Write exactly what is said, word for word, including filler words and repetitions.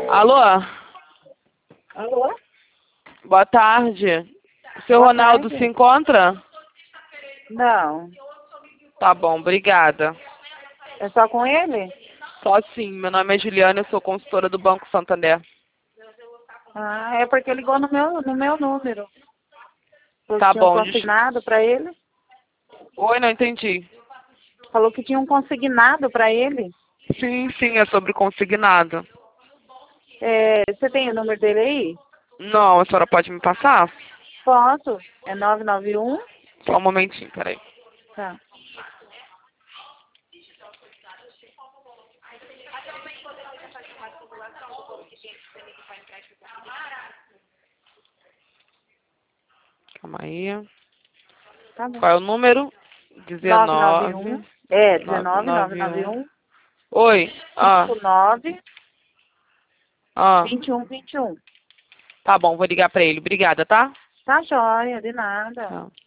Alô? Alô? Boa tarde. O seu Boa Ronaldo tarde. se encontra? Não. Tá bom, obrigada. É só com ele? Só sim. Meu nome é Juliana, eu sou consultora do Banco Santander. Ah, é porque ligou no meu, no meu número. Falou que Tá tinha um bom. des- consignado para ele. Oi, não entendi. Falou que tinha um consignado para ele. Sim, sim, é sobre consignado. É, você tem o número dele aí? Não, a senhora pode me passar? Posso. É nove nove um. Só um momentinho, peraí. Tá. Calma aí. Tá bom. Qual é o número? nove nove um. dezenove. É, nove dezenove nove nove nove um. um. Oi. Ah, cinco nove ah. vinte e um vinte e um. Tá bom, vou ligar pra ele. Obrigada, tá? Tá joia, de nada. Tchau.